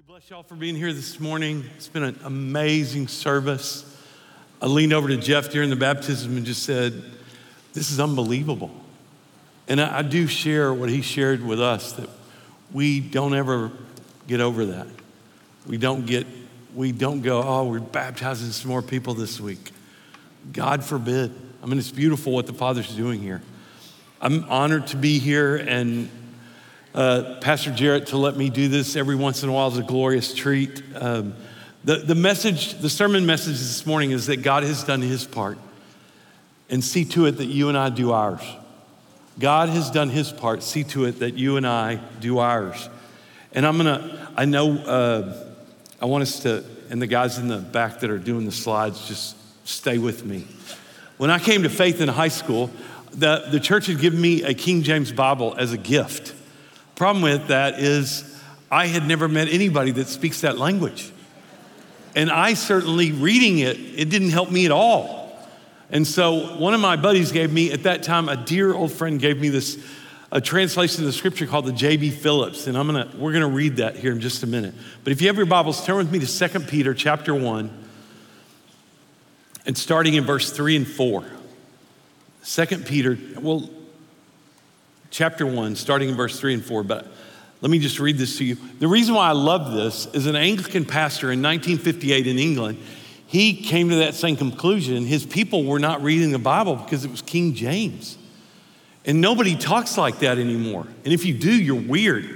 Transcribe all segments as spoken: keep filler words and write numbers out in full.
Bless y'all for being here this morning. It's been an amazing service. I leaned over to Jeff during the baptism and just said, this is unbelievable. And I, I do share what he shared with us, that we don't ever get over that. We don't get, we don't go, oh, we're baptizing some more people this week. God forbid. I mean, it's beautiful what the Father's doing here. I'm honored to be here, and Uh, Pastor Jarrett to let me do this every once in a while is a glorious treat. Um, the, the message, the sermon message this morning is that God has done his part, and see to it that you and I do ours. God has done his part, see to it that you and I do ours. And I'm gonna, I know, uh, I want us to, and the guys in the back that are doing the slides, just stay with me. When I came to faith in high school, the, the church had given me a King James Bible as a gift. Problem with that is I had never met anybody that speaks that language. And I certainly, reading it, it didn't help me at all. And so one of my buddies gave me, at that time, a dear old friend gave me this, a translation of the scripture called the J B Phillips. And I'm gonna, we're gonna read that here in just a minute. But if you have your Bibles, turn with me to Second Peter chapter one, and starting in verse three and four. Second Peter, well, chapter one, starting in verse three and four, but let me just read this to you. The reason why I love this is an Anglican pastor in nineteen fifty-eight in England, he came to that same conclusion. His people were not reading the Bible because it was King James. And nobody talks like that anymore. And if you do, you're weird.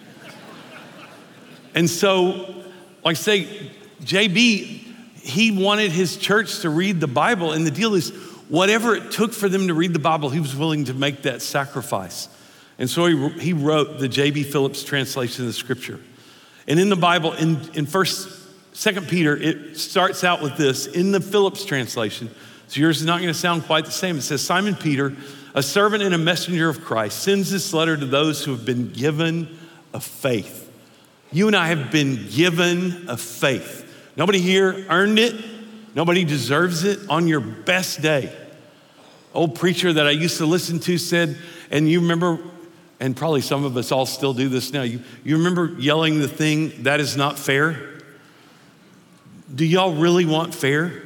And so, like I say, J B, he wanted his church to read the Bible, and the deal is, whatever it took for them to read the Bible, he was willing to make that sacrifice. And so he, he wrote the J B Phillips translation of the scripture. And in the Bible, in, in first, Second Peter, it starts out with this, in the Phillips translation. So yours is not gonna sound quite the same. It says, Simon Peter, a servant and a messenger of Christ, sends this letter to those who have been given a faith. You and I have been given a faith. Nobody here earned it. Nobody deserves it. On your best day. Old preacher that I used to listen to said, and you remember, and probably some of us all still do this now, you, you remember yelling the thing, that is not fair? Do y'all really want fair?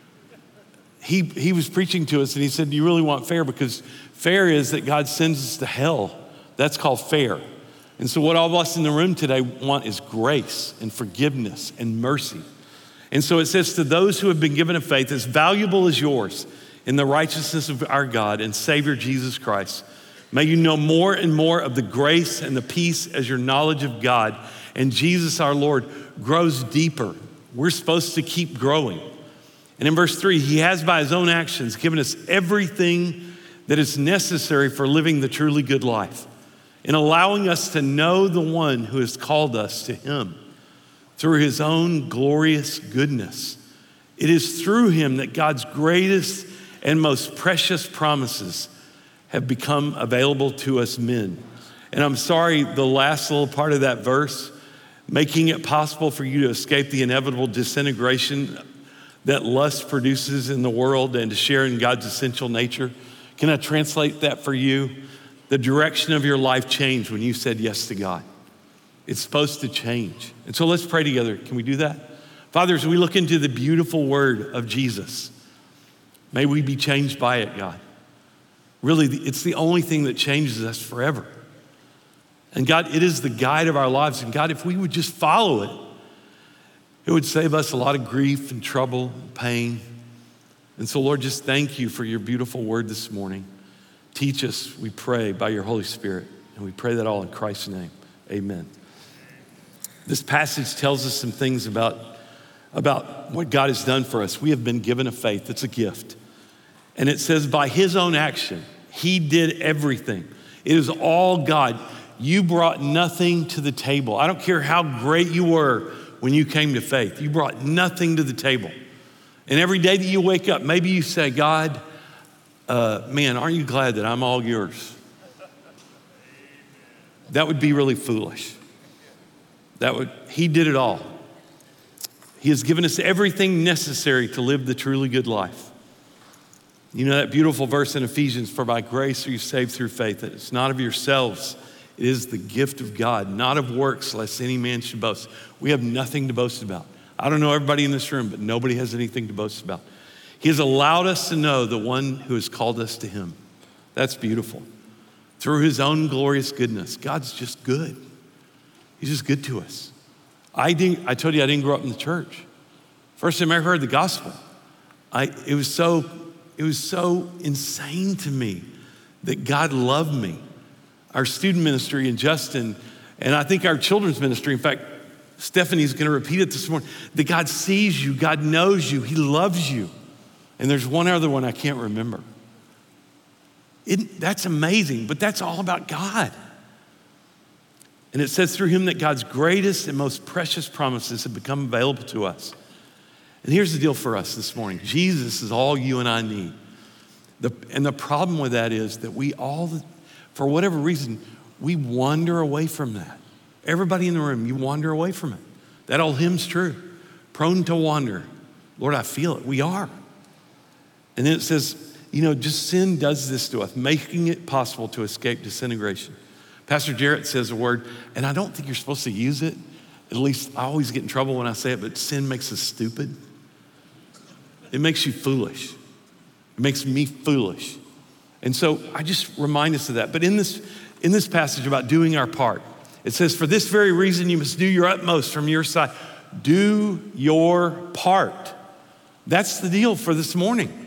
He, he was preaching to us and he said, do you really want fair? Because fair is that God sends us to hell. That's called fair. And so what all of us in the room today want is grace and forgiveness and mercy. And so it says, to those who have been given a faith as valuable as yours in the righteousness of our God and Savior Jesus Christ, may you know more and more of the grace and the peace as your knowledge of God and Jesus our Lord grows deeper. We're supposed to keep growing. And in verse three, he has by his own actions given us everything that is necessary for living the truly good life, in allowing us to know the one who has called us to him through his own glorious goodness. It is through him that God's greatest and most precious promises have become available to us men. And I'm sorry, the last little part of that verse, making it possible for you to escape the inevitable disintegration that lust produces in the world and to share in God's essential nature. Can I translate that for you? The direction of your life changed when you said yes to God. It's supposed to change. And so let's pray together. Can we do that? Father, as we look into the beautiful word of Jesus, may we be changed by it, God. Really, it's the only thing that changes us forever. And God, it is the guide of our lives. And God, if we would just follow it, it would save us a lot of grief and trouble and pain. And so, Lord, just thank you for your beautiful word this morning. Teach us, we pray, by your Holy Spirit. And we pray that all in Christ's name. Amen. This passage tells us some things about, about what God has done for us. We have been given a faith. It's a gift. And it says by his own action, he did everything. It is all God. You brought nothing to the table. I don't care how great you were when you came to faith. You brought nothing to the table. And every day that you wake up, maybe you say, God, uh, man, aren't you glad that I'm all yours? That would be really foolish. That would, he did it all. He has given us everything necessary to live the truly good life. You know that beautiful verse in Ephesians, for by grace are you saved through faith. It's not of yourselves. It is the gift of God, not of works, lest any man should boast. We have nothing to boast about. I don't know everybody in this room, but nobody has anything to boast about. He has allowed us to know the one who has called us to him. That's beautiful. Through his own glorious goodness, God's just good. He's just good to us. I didn't, I told you I didn't grow up in the church. First time I ever heard the gospel, I, it was so, it was so insane to me that God loved me. Our student ministry and Justin, and I think our children's ministry, in fact, Stephanie's gonna repeat it this morning, that God sees you, God knows you, he loves you. And there's one other one I can't remember. It, that's amazing, but that's all about God. And it says through him that God's greatest and most precious promises have become available to us. And here's the deal for us this morning. Jesus is all you and I need. The, and the problem with that is that we all, for whatever reason, we wander away from that. Everybody in the room, you wander away from it. That old hymn's true. Prone to wander. Lord, I feel it. We are. And then it says, you know, just sin does this to us, making it possible to escape disintegration. Pastor Jarrett says a word, and I don't think you're supposed to use it. At least I always get in trouble when I say it, but sin makes us stupid. It makes you foolish. It makes me foolish. And so I just remind us of that. But in this, in this passage about doing our part, it says, for this very reason, you must do your utmost from your side. Do your part. That's the deal for this morning.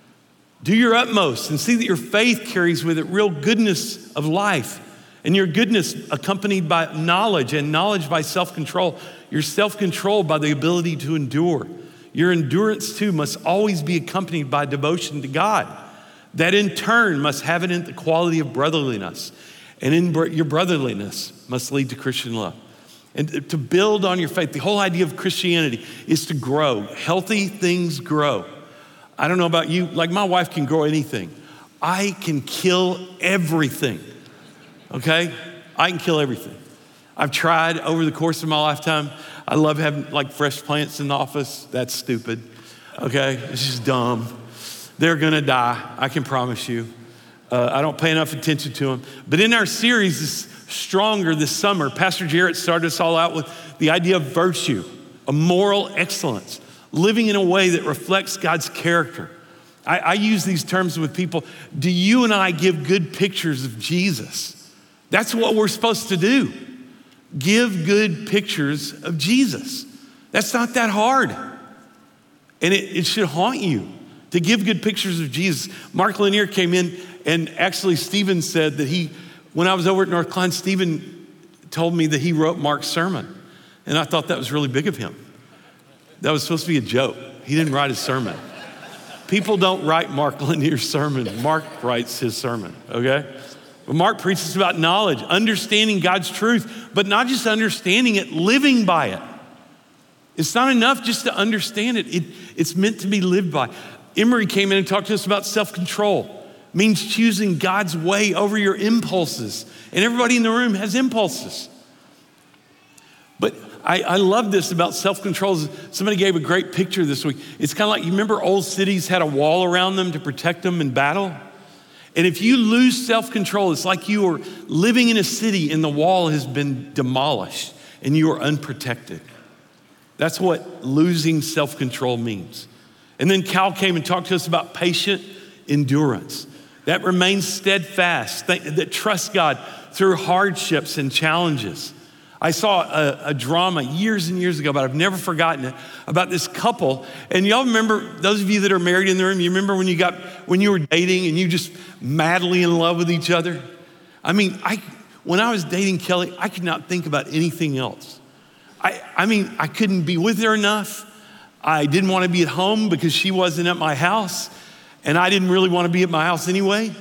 Do your utmost and see that your faith carries with it real goodness of life, and your goodness accompanied by knowledge, and knowledge by self-control. Your self-control by the ability to endure. Your endurance too must always be accompanied by devotion to God. That in turn must have it in the quality of brotherliness. And in your brotherliness must lead to Christian love. And to build on your faith, the whole idea of Christianity is to grow. Healthy things grow. I don't know about you, like my wife can grow anything. I can kill everything, okay? I can kill everything. I've tried over the course of my lifetime. I love having like fresh plants in the office. That's stupid, okay? It's just dumb. They're gonna die, I can promise you. Uh, I don't pay enough attention to them. But in our series, this Stronger this summer, Pastor Jarrett started us all out with the idea of virtue, a moral excellence, living in a way that reflects God's character. I, I use these terms with people. Do you and I give good pictures of Jesus? That's what we're supposed to do. Give good pictures of Jesus. That's not that hard. And it, it should haunt you to give good pictures of Jesus. Mark Lanier came in, and actually Stephen said that he, when I was over at North Klein, Stephen told me that he wrote Mark's sermon. And I thought that was really big of him. That was supposed to be a joke. He didn't write his sermon. People don't write Mark Lanier's sermon. Mark writes his sermon, okay? But Mark preaches about knowledge, understanding God's truth, but not just understanding it, living by it. It's not enough just to understand it. it it's meant to be lived by. Emery came in and talked to us about self-control. It means choosing God's way over your impulses. And everybody in the room has impulses. But I, I love this about self-control. Somebody gave a great picture this week. It's kind of like, you remember old cities had a wall around them to protect them in battle? And if you lose self-control, it's like you are living in a city and the wall has been demolished and you are unprotected. That's what losing self-control means. And then Cal came and talked to us about patient endurance. That remains steadfast, that trusts God through hardships and challenges. I saw a, a drama years and years ago, but I've never forgotten it, about this couple. And y'all remember, those of you that are married in the room, you remember when you got, when you were dating and you just madly in love with each other? I mean, I when I was dating Kelly, I could not think about anything else. I, I mean, I couldn't be with her enough. I didn't want to be at home because she wasn't at my house. And I didn't really want to be at my house anyway.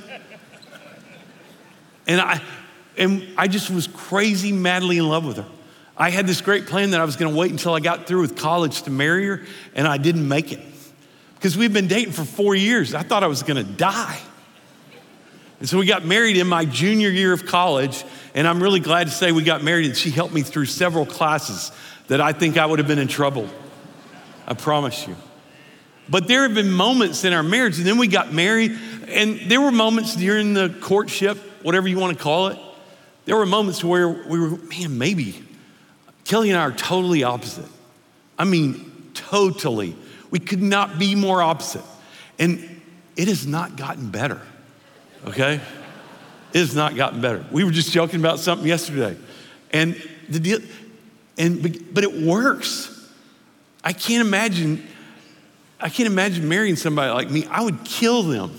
And I, and I just was crazy, madly in love with her. I had this great plan that I was going to wait until I got through with college to marry her, and I didn't make it. Because we've been dating for four years. I thought I was going to die. And so we got married in my junior year of college, and I'm really glad to say we got married, and she helped me through several classes that I think I would have been in trouble. I promise you. But there have been moments in our marriage, and then we got married, and there were moments during the courtship, whatever you want to call it. there were moments where we were, man, maybe Kelly and I are totally opposite. I mean, totally. We could not be more opposite. And it has not gotten better, okay? It has not gotten better. We were just joking about something yesterday. And the deal, and but it works. I can't imagine, I can't imagine marrying somebody like me. I would kill them.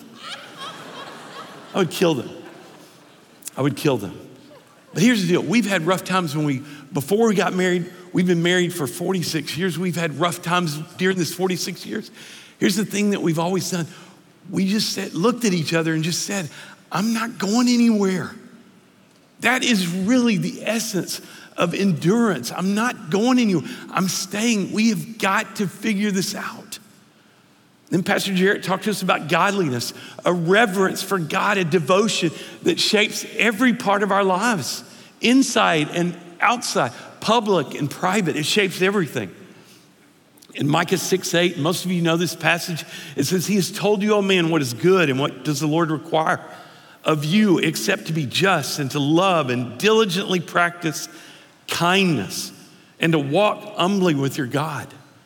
I would kill them. I would kill them. But here's the deal. We've had rough times when we, before we got married, we've been married for forty-six years. We've had rough times during this forty-six years. Here's the thing that we've always done. We just said, looked at each other and just said, I'm not going anywhere. That is really the essence of endurance. I'm not going anywhere. I'm staying. We have got to figure this out. Then Pastor Jarrett talked to us about godliness, a reverence for God, a devotion that shapes every part of our lives, inside and outside, public and private. It shapes everything. In Micah six eight, most of you know this passage, it says, he has told you, O man, what is good and what does the Lord require of you except to be just and to love and diligently practice kindness and to walk humbly with your God.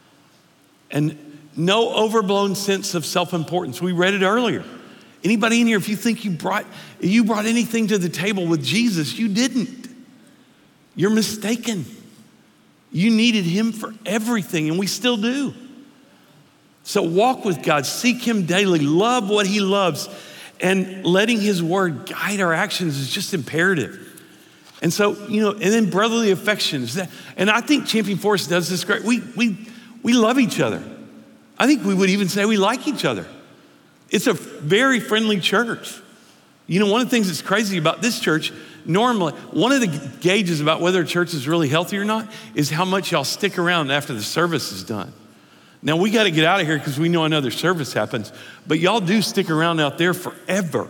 And no overblown sense of self-importance. We read it earlier. Anybody in here, if you think you brought, you brought anything to the table with Jesus, you didn't. You're mistaken. You needed him for everything, and we still do. So walk with God, seek him daily, love what he loves, and letting his word guide our actions is just imperative. And so, you know, and then brotherly affection is that, and I think Champion Forest does this great. We, we, we love each other. I think we would even say we like each other. It's a very friendly church. You know, one of the things that's crazy about this church, normally, one of the gauges about whether a church is really healthy or not is how much y'all stick around after the service is done. Now, we got to get out of here because we know another service happens, but y'all do stick around out there forever.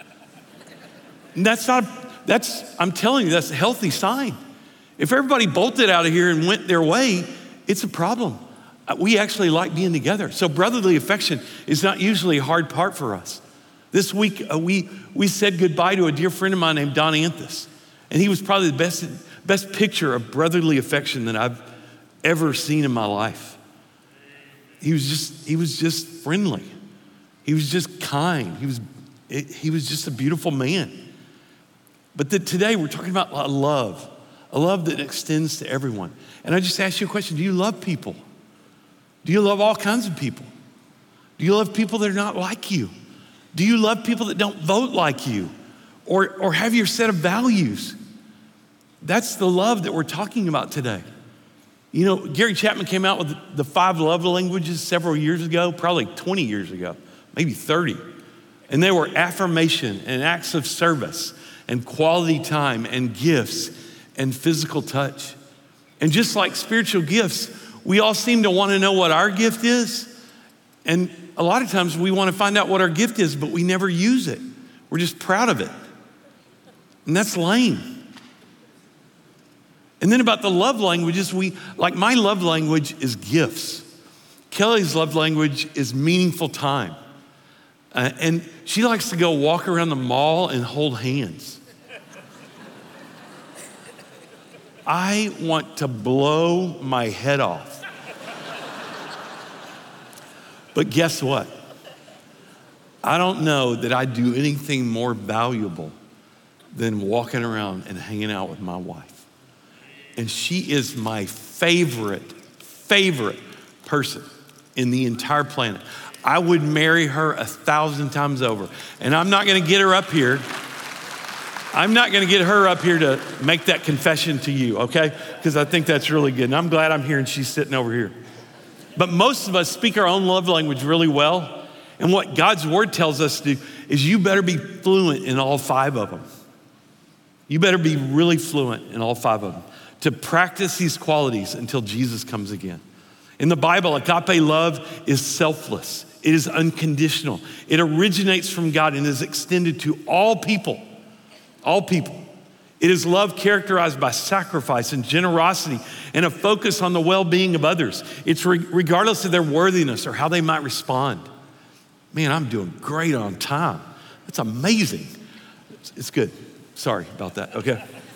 And that's not, that's, I'm telling you, that's a healthy sign. If everybody bolted out of here and went their way, it's a problem. We actually like being together. So brotherly affection is not usually a hard part for us. This week, uh, we, we said goodbye to a dear friend of mine named Don Anthus. And he was probably the best, best picture of brotherly affection that I've ever seen in my life. He was just, he was just friendly. He was just kind. He was, he was just a beautiful man. But the, today we're talking about a love, a love that extends to everyone. And I just asked you a question. Do you love people? Do you love all kinds of people? Do you love people that are not like you? Do you love people that don't vote like you or, or have your set of values? That's the love that we're talking about today. You know, Gary Chapman came out with the five love languages several years ago, probably twenty years ago, maybe thirty. And they were affirmation and acts of service and quality time and gifts and physical touch. And just like spiritual gifts, we all seem to want to know what our gift is. And a lot of times we want to find out what our gift is, but we never use it. We're just proud of it. And that's lame. And then about the love languages, we, like my love language is gifts. Kelly's love language is meaningful time. Uh, and she likes to go walk around the mall and hold hands. I want to blow my head off. But guess what? I don't know that I do anything more valuable than walking around and hanging out with my wife. And she is my favorite, favorite person in the entire planet. I would marry her a thousand times over. And I'm not gonna get her up here. I'm not gonna get her up here to make that confession to you, okay? Because I think that's really good. And I'm glad I'm here and she's sitting over here. But most of us speak our own love language really well. And what God's word tells us to do is you better be fluent in all five of them. You better be really fluent in all five of them to practice these qualities until Jesus comes again. In the Bible, agape love is selfless. It is unconditional. It originates from God and is extended to all people, all people. It is love characterized by sacrifice and generosity and a focus on the well-being of others. It's re- regardless of their worthiness or how they might respond. Man, I'm doing great on time. That's amazing. It's, it's good. Sorry about that, okay?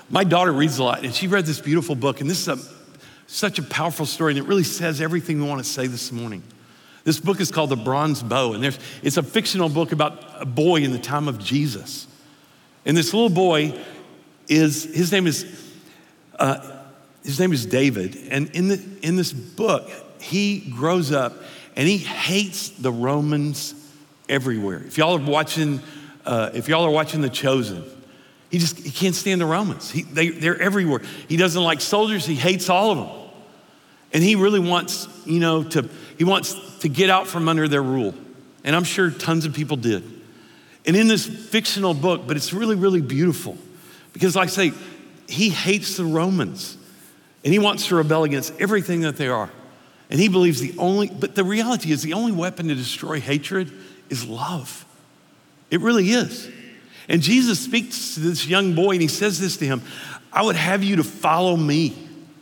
My daughter reads a lot, and she read this beautiful book, and this is a, such a powerful story, and it really says everything we want to say this morning. This book is called The Bronze Bow, and there's, it's a fictional book about a boy in the time of Jesus. And this little boy is, his name is, uh, his name is David, and in, the, in this book, he grows up, and he hates the Romans everywhere. If y'all are watching, uh, if y'all are watching The Chosen, he just he can't stand the Romans. He, they, they're everywhere. He doesn't like soldiers. He hates all of them, and he really wants, you know, to he wants to get out from under their rule. And I'm sure tons of people did. And in this fictional book, but it's really, really beautiful, because, like I say, he hates the Romans, and he wants to rebel against everything that they are. And he believes the only, but the reality is the only weapon to destroy hatred is love. It really is. And Jesus speaks to this young boy, and he says this to him: I would have you to follow me.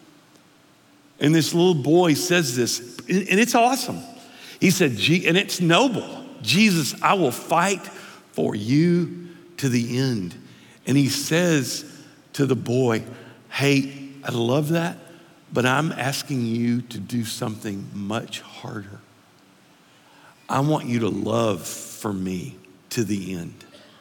And this little boy says this, and it's awesome. He said, and it's noble. Jesus, I will fight for you to the end. And he says to the boy, hey, I love that, but I'm asking you to do something much harder. I want you to love for me to the end.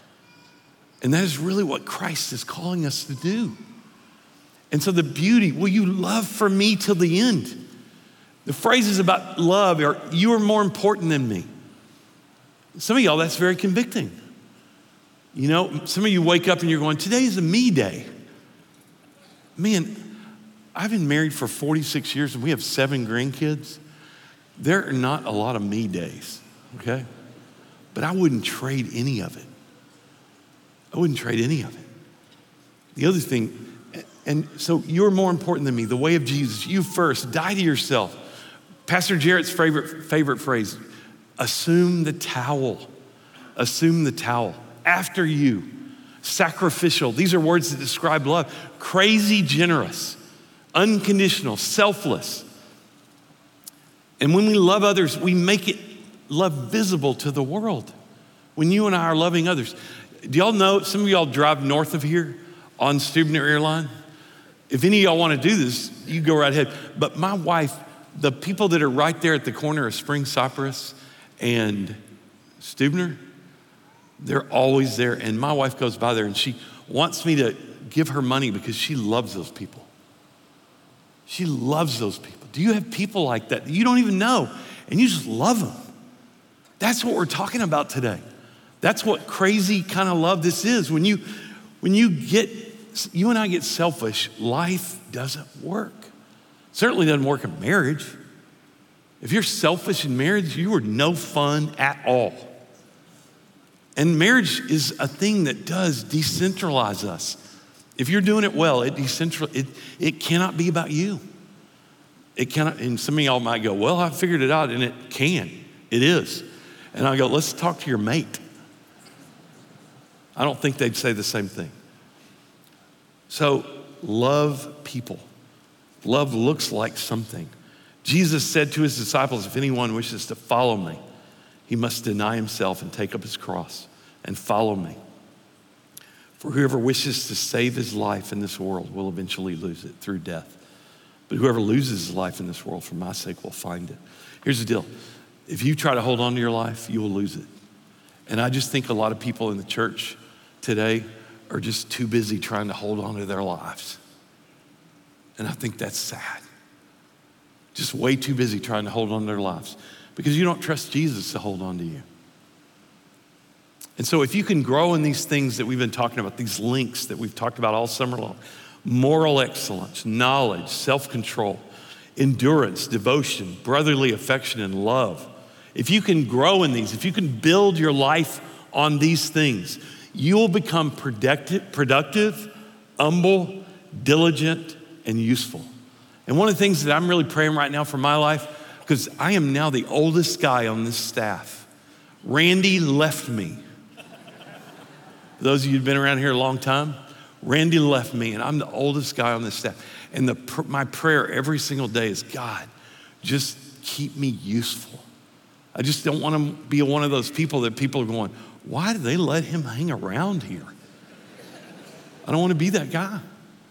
And that is really what Christ is calling us to do. And so the beauty, will you love for me till the end? The phrases about love are, you are more important than me. Some of y'all, that's very convicting. You know, some of you wake up and you're going, today's a me day. Man, I've been married for forty-six years and we have seven grandkids. There are not a lot of me days, okay? But I wouldn't trade any of it. I wouldn't trade any of it. The other thing, and so you're more important than me, the way of Jesus, you first, die to yourself. Pastor Jarrett's favorite, favorite phrase, assume the towel, assume the towel. After you, sacrificial, these are words that describe love. Crazy generous, unconditional, selfless. And when we love others, we make it love visible to the world. When you and I are loving others. Do y'all know, some of y'all drive north of here on Stubner Airline? If any of y'all want to do this, you go right ahead. But my wife, the people that are right there at the corner of Spring Cypress and Stubner, they're always there. And my wife goes by there and she wants me to give her money because she loves those people. She loves those people. Do you have people like that that you don't even know and you just love them? That's what we're talking about today. That's what crazy kind of love this is. When you, when you get, you and I get selfish, life doesn't work. Certainly doesn't work in marriage. If you're selfish in marriage, you are no fun at all. And marriage is a thing that does decentralize us. If you're doing it well, it decentral, it, it cannot be about you. It cannot, and some of y'all might go, well, I figured it out, and it can. It is. And I go, let's talk to your mate. I don't think they'd say the same thing. So love people. Love looks like something. Jesus said to his disciples, if anyone wishes to follow me, he must deny himself and take up his cross and follow me. For whoever wishes to save his life in this world will eventually lose it through death. But whoever loses his life in this world for my sake will find it. Here's the deal. If you try to hold on to your life, you will lose it. And I just think a lot of people in the church today are just too busy trying to hold on to their lives. And I think that's sad. Just way too busy trying to hold on to their lives because you don't trust Jesus to hold on to you. And so if you can grow in these things that we've been talking about, these links that we've talked about all summer long, moral excellence, knowledge, self-control, endurance, devotion, brotherly affection, and love. If you can grow in these, if you can build your life on these things, you will become productive, productive, humble, diligent, and useful. And one of the things that I'm really praying right now for my life, because I am now the oldest guy on this staff. Randy left me. For those of you who've been around here a long time, Randy left me, and I'm the oldest guy on this staff. And the, my prayer every single day is, God, just keep me useful. I just don't want to be one of those people that people are going, why do they let him hang around here? I don't want to be that guy.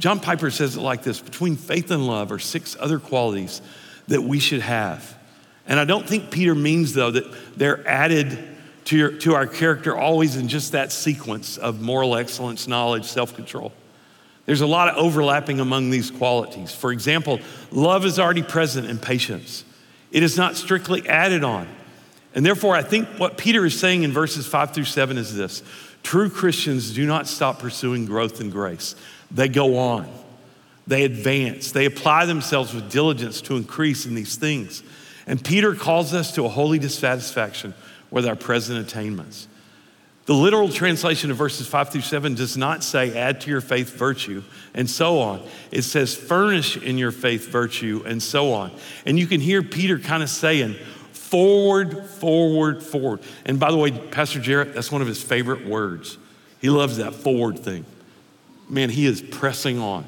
John Piper says it like this: between faith and love are six other qualities that we should have. And I don't think Peter means, though, that they're added to, your, to our character always in just that sequence of moral excellence, knowledge, self-control. There's a lot of overlapping among these qualities. For example, love is already present in patience. It is not strictly added on. And therefore, I think what Peter is saying in verses five through seven is this: true Christians do not stop pursuing growth in grace. They go on. They advance. They apply themselves with diligence to increase in these things. And Peter calls us to a holy dissatisfaction with our present attainments. The literal translation of verses five through seven does not say add to your faith virtue and so on. It says furnish in your faith virtue and so on. And you can hear Peter kind of saying forward, forward, forward. And by the way, Pastor Jarrett, that's one of his favorite words. He loves that forward thing. Man, he is pressing on.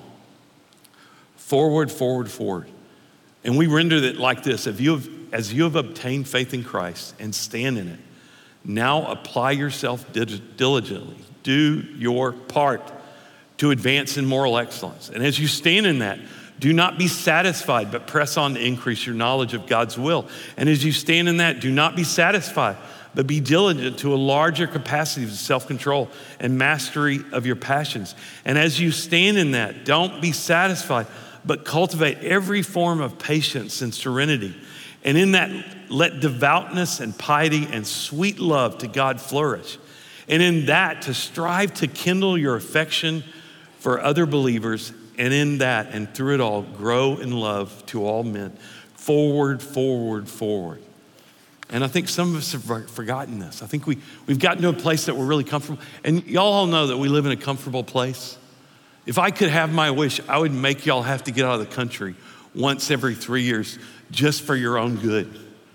Forward, forward, forward. And we render it like this: if you have, as you have obtained faith in Christ and stand in it, now apply yourself diligently. Do your part to advance in moral excellence. And as you stand in that, do not be satisfied, but press on to increase your knowledge of God's will. And as you stand in that, do not be satisfied, but be diligent to a larger capacity of self-control and mastery of your passions. And as you stand in that, don't be satisfied, but cultivate every form of patience and serenity. And in that, let devoutness and piety and sweet love to God flourish. And in that, to strive to kindle your affection for other believers. And in that, and through it all, grow in love to all men. Forward, forward, forward. And I think some of us have forgotten this. I think we, we've gotten to a place that we're really comfortable. And y'all all know that we live in a comfortable place. If I could have my wish, I would make y'all have to get out of the country once every three years just for your own good.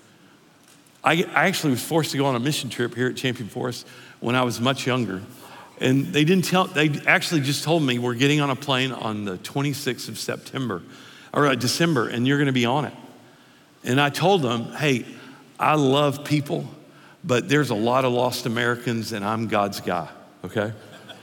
I, I actually was forced to go on a mission trip here at Champion Forest when I was much younger. And they didn't tell, they actually just told me we're getting on a plane on the twenty-sixth of September, or uh, December, and you're gonna be on it. And I told them, hey, I love people, but there's a lot of lost Americans and I'm God's guy, okay?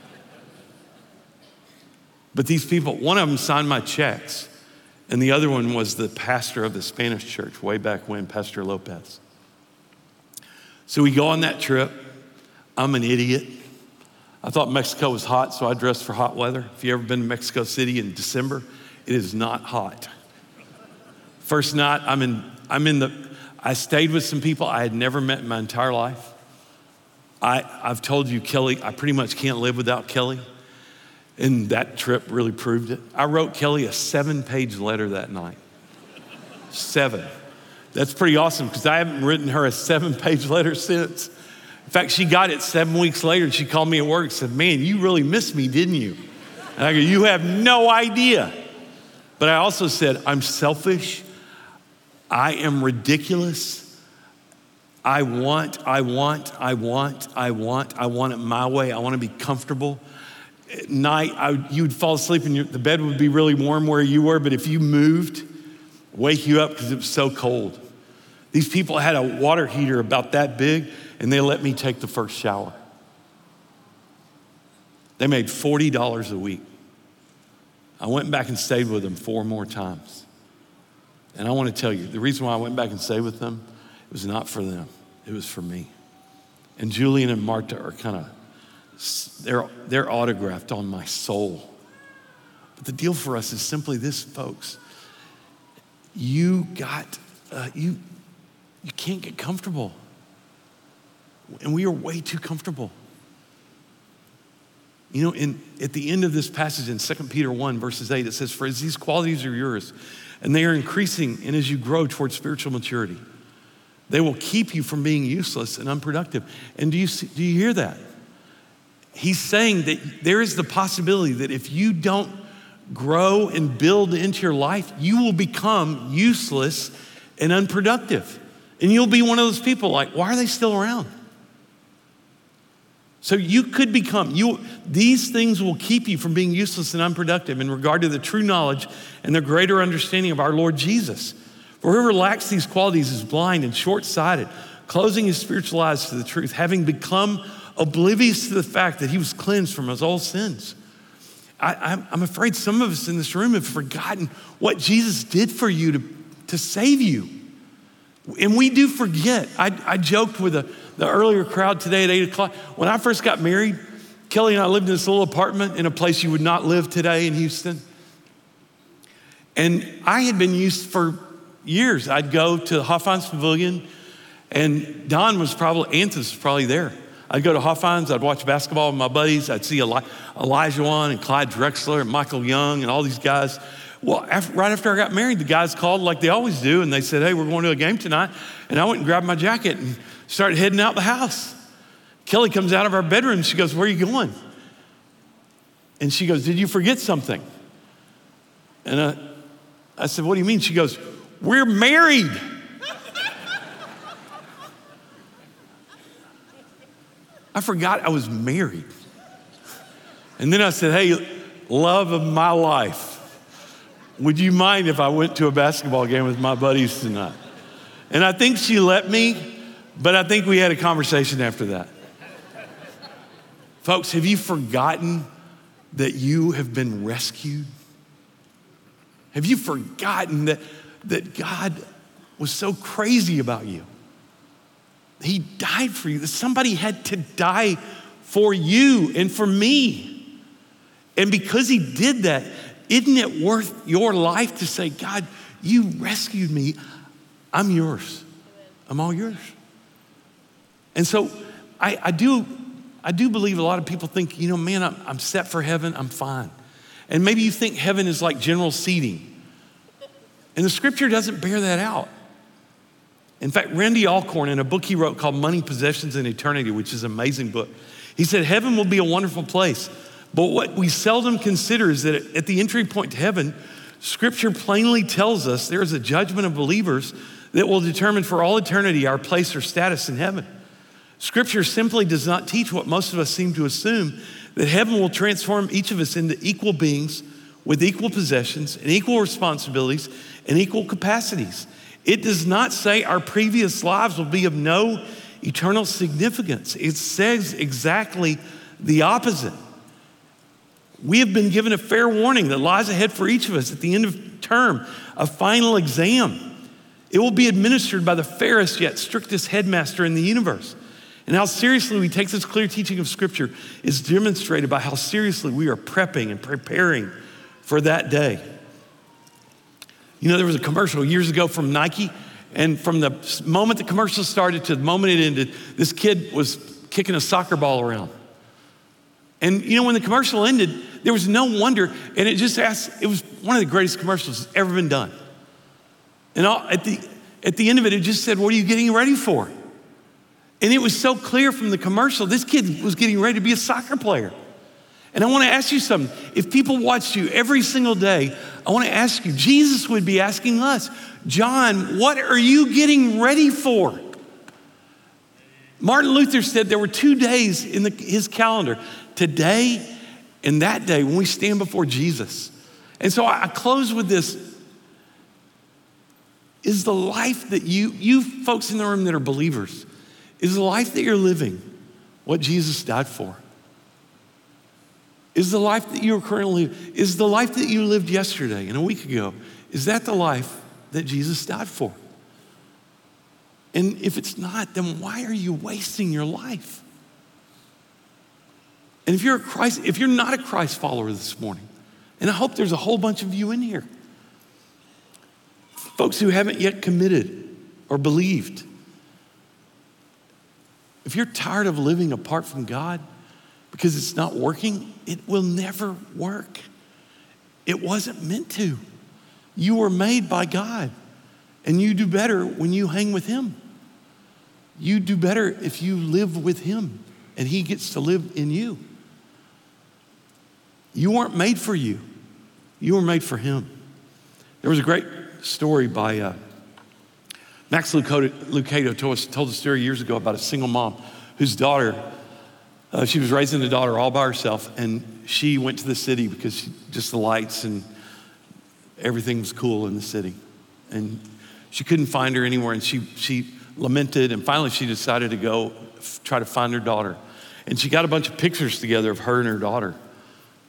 But these people, one of them signed my checks, and the other one was the pastor of the Spanish church way back when, Pastor Lopez. So we go on that trip. I'm an idiot. I thought Mexico was hot, so I dressed for hot weather. If you've ever been to Mexico City in December, it is not hot. First night, I'm in, I'm in the, I stayed with some people I had never met in my entire life. I, I've told you, Kelly, I pretty much can't live without Kelly. And that trip really proved it. I wrote Kelly a seven-page letter that night. Seven. That's pretty awesome because I haven't written her a seven-page letter since. In fact, she got it seven weeks later and she called me at work and said, man, you really missed me, didn't you? And I go, you have no idea. But I also said, I'm selfish. I am ridiculous. I want, I want, I want, I want, I want it my way. I want to be comfortable. At night, I, you would fall asleep and your, the bed would be really warm where you were, but if you moved, wake you up because it was so cold. These people had a water heater about that big, and they let me take the first shower. They made forty dollars a week. I went back and stayed with them four more times. And I want to tell you, the reason why I went back and stayed with them, it was not for them, it was for me. And Julian and Marta are kind of, They're, they're autographed on my soul. But the deal for us is simply this, folks. You got, uh, you, you can't get comfortable. And we are way too comfortable. You know, in, at the end of this passage in Second Peter one, verses eight, it says, for as these qualities are yours, and they are increasing, and as you grow towards spiritual maturity, they will keep you from being useless and unproductive. And do you see, do you hear that? He's saying that there is the possibility that if you don't grow and build into your life, you will become useless and unproductive. And you'll be one of those people like, why are they still around? So you could become, you. these things will keep you from being useless and unproductive in regard to the true knowledge and the greater understanding of our Lord Jesus. For whoever lacks these qualities is blind and short-sighted, closing his spiritual eyes to the truth, having become oblivious to the fact that he was cleansed from his old sins. I, I'm, I'm afraid some of us in this room have forgotten what Jesus did for you to, to save you. And we do forget. I, I joked with the, the earlier crowd today at eight o'clock. When I first got married, Kelly and I lived in this little apartment in a place you would not live today in Houston. And I had been used for years. I'd go to Hoffman's Pavilion, and Don was probably, Anthony was probably there. I'd go to Hoffman's, I'd watch basketball with my buddies. I'd see Eli, Elijah Wan and Clyde Drexler and Michael Young and all these guys. Well, after, right after I got married, the guys called like they always do, and they said, hey, we're going to a game tonight. And I went and grabbed my jacket and started heading out the house. Kelly comes out of our bedroom. She goes, where are you going? And she goes, did you forget something? And I, I said, what do you mean? She goes, we're married. I forgot I was married. And then I said, hey, love of my life, would you mind if I went to a basketball game with my buddies tonight? And I think she let me, but I think we had a conversation after that. Folks, have you forgotten that you have been rescued? Have you forgotten that, that God was so crazy about you? He died for you, that somebody had to die for you and for me. And because he did that, isn't it worth your life to say, God, you rescued me. I'm yours. I'm all yours. And so I, I do I do believe a lot of people think, you know, man, I'm, I'm set for heaven, I'm fine. And maybe you think heaven is like general seating. And the scripture doesn't bear that out. In fact, Randy Alcorn, in a book he wrote called Money, Possessions, and Eternity, which is an amazing book, he said, heaven will be a wonderful place. But what we seldom consider is that at the entry point to heaven, scripture plainly tells us there is a judgment of believers that will determine for all eternity our place or status in heaven. Scripture simply does not teach what most of us seem to assume, that heaven will transform each of us into equal beings with equal possessions and equal responsibilities and equal capacities. It does not say our previous lives will be of no eternal significance. It says exactly the opposite. We have been given a fair warning that lies ahead for each of us at the end of term, a final exam. It will be administered by the fairest yet strictest headmaster in the universe. And how seriously we take this clear teaching of Scripture is demonstrated by how seriously we are prepping and preparing for that day. You know, there was a commercial years ago from Nike, and from the moment the commercial started to the moment it ended, this kid was kicking a soccer ball around. And you know, when the commercial ended, there was no wonder, and it just asked, it was one of the greatest commercials that's ever been done. And all, at the at the end of it, it just said, what are you getting ready for? And it was so clear from the commercial, this kid was getting ready to be a soccer player. And I want to ask you something. If people watched you every single day, I want to ask you, Jesus would be asking us, John, what are you getting ready for? Martin Luther said there were two days in the, his calendar, today and that day when we stand before Jesus. And so I, I close with this. Is the life that you, you folks in the room that are believers, is the life that you're living what Jesus died for? Is the life that you are currently living, is the life that you lived yesterday and a week ago, is that the life that Jesus died for? And if it's not, then why are you wasting your life? And if you're a Christ, if you're not a Christ follower this morning, and I hope there's a whole bunch of you in here, folks who haven't yet committed or believed, if you're tired of living apart from God because it's not working, it will never work. It wasn't meant to. You were made by God, and you do better when you hang with him. You do better if you live with him and he gets to live in you. You weren't made for you. You were made for him. There was a great story by uh, Max Lucado, Lucado told, us, told a story years ago about a single mom whose daughter, uh, she was raising a daughter all by herself, and she went to the city because she, just the lights and everything was cool in the city. And she couldn't find her anywhere, and she she lamented, and finally she decided to go f- try to find her daughter. And she got a bunch of pictures together of her and her daughter.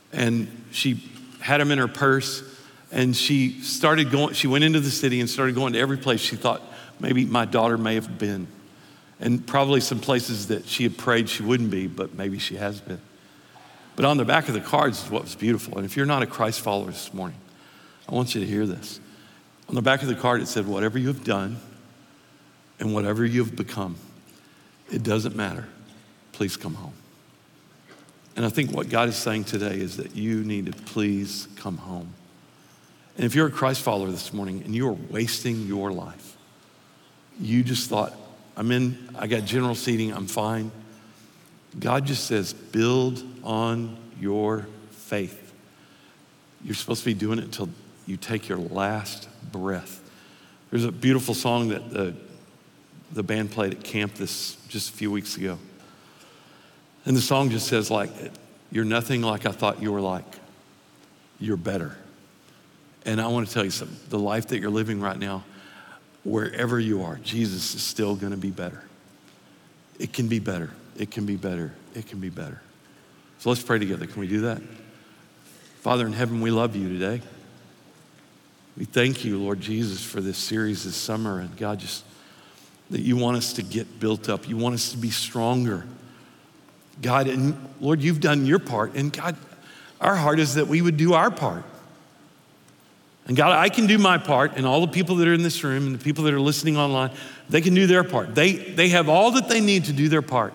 And she had them in her purse, and she started going, she went into the city and started going to every place she thought maybe my daughter may have been. And probably some places that she had prayed she wouldn't be, but maybe she has been. But on the back of the cards is what was beautiful. And if you're not a Christ follower this morning, I want you to hear this. On the back of the card, it said, whatever you have done and whatever you have become, it doesn't matter. Please come home. And I think what God is saying today is that you need to please come home. And if you're a Christ follower this morning and you are wasting your life, you just thought, I'm in, I got general seating, I'm fine. God just says, build on your faith. You're supposed to be doing it until you take your last breath. There's a beautiful song that the, the band played at camp this just a few weeks ago. And the song just says like, you're nothing like I thought you were like. You're better. And I want to tell you something, the life that you're living right now, wherever you are, Jesus is still gonna be better. It can be better, it can be better, it can be better. So let's pray together, can we do that? Father in heaven, we love you today. We thank you, Lord Jesus, for this series this summer, and God, just that you want us to get built up. You want us to be stronger. God, and Lord, you've done your part, and God, our heart is that we would do our part. And God, I can do my part, and all the people that are in this room and the people that are listening online, they can do their part. They, they have all that they need to do their part.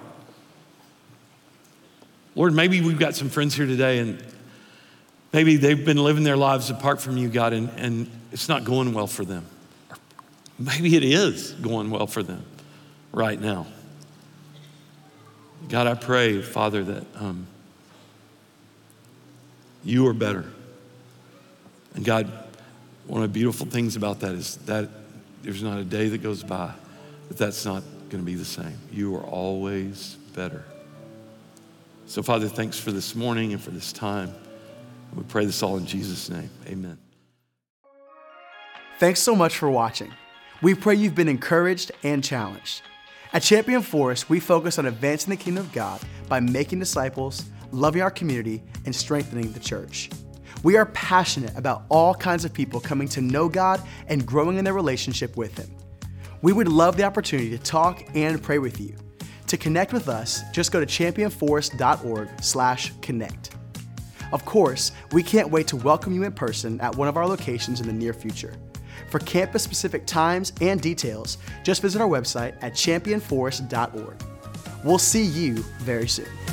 Lord, maybe we've got some friends here today, and maybe they've been living their lives apart from you, God, and, and it's not going well for them. Maybe it is going well for them right now. God, I pray, Father, that um, you are better. And God, one of the beautiful things about that is that there's not a day that goes by that that's not going to be the same. You are always better. So, Father, thanks for this morning and for this time. We pray this all in Jesus' name. Amen. Thanks so much for watching. We pray you've been encouraged and challenged. At Champion Forest, we focus on advancing the kingdom of God by making disciples, loving our community, and strengthening the church. We are passionate about all kinds of people coming to know God and growing in their relationship with Him. We would love the opportunity to talk and pray with you. To connect with us, just go to champion forest dot org slash connect. Of course, we can't wait to welcome you in person at one of our locations in the near future. For campus-specific times and details, just visit our website at champion forest dot org. We'll see you very soon.